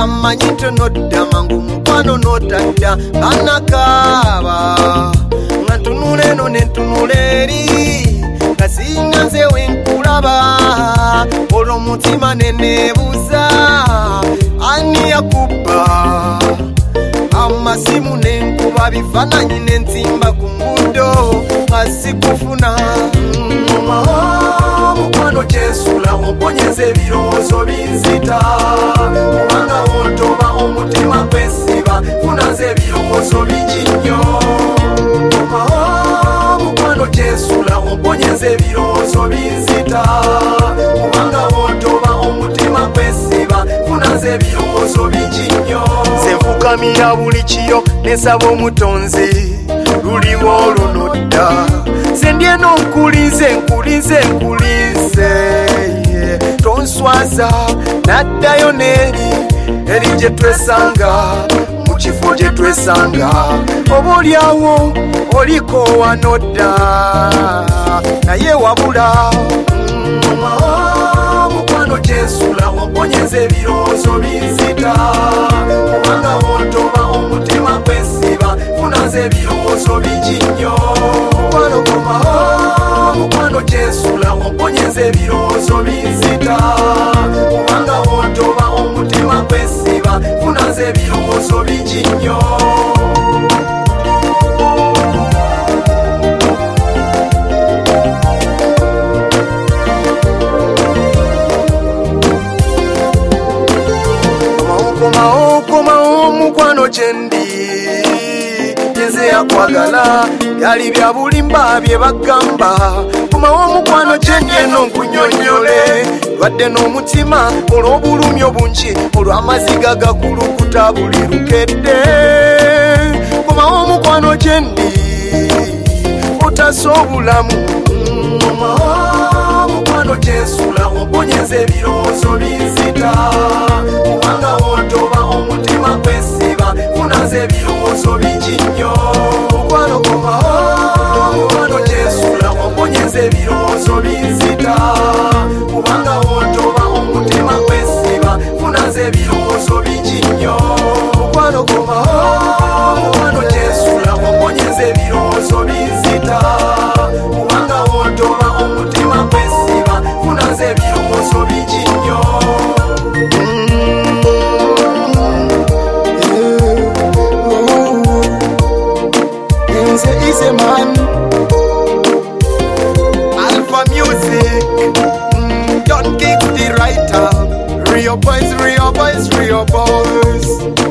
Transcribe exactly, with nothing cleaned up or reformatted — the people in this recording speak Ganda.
bamanyi ntonodda mangu mukwano notadda banakaba nga ntunula eno nentunula eri nga singa nze wenkulaba olwo mutima nenebuuza ani yakubba amasimu nenkuba bifaananyi nentimba ku nguudo nga sikufuna mukwano kyensula omponyeza ebirowoozo binzita kubanga wontoba omutima gwesiba funaze ebirowoozo bingi nnyo mukwano kyensula omponyeza ebirowoozo binzita kubanga wontoba omutima gwesiba funaze ebirowoozo bingi nnyo nze nfukamira buli kiyo nesaba omutonzi luliwo olunodda sendyeno nkulize nkulize nkulize tonswaza naddayo n'eri eri gye twesanga mu kifo gye twesanga oba olyawo oliko wanodda naye wabula mukwano kyensula omponyeza ebirowoozo binzita kubanga wontoba omutima gwesiba funaze ebirowoozo bingi nnyo mukwano komaho mukwano kyensula omponyeza ebirowoozo binzita kubanga wontoba omutima gwesiba funaze ebirowoozo bingi nnyo mukwano gyendi nze yakwagala byali bya bulimba bye bagamba komawo mukwano gyendi eno nkunyonyole lwadde n'omutima olw'obulumi obungi olw'amaziga gakulukuta buli lukedde komawo mukwano gyendi otasa obulamu mukwano kyensula omponyeza ebirowoozo binzita kubanga wontoba omutima gwesiba funaze ebirowoozo bingi nnyo mukwano komaho mukwano kyensula omponyeza ebirowoozo binzita kubanga wontoba omutima gwesiba funaze ebirowoozo bingi nnyo mukwano komaho mukwano kyensula omponyeza ebirowoozo binzita kubanga wontoba omutima gwesiba funaze ebirowoozo bingi nnyo nze is a man Alpha Music mm, don't kick the writer real boys real boys real boys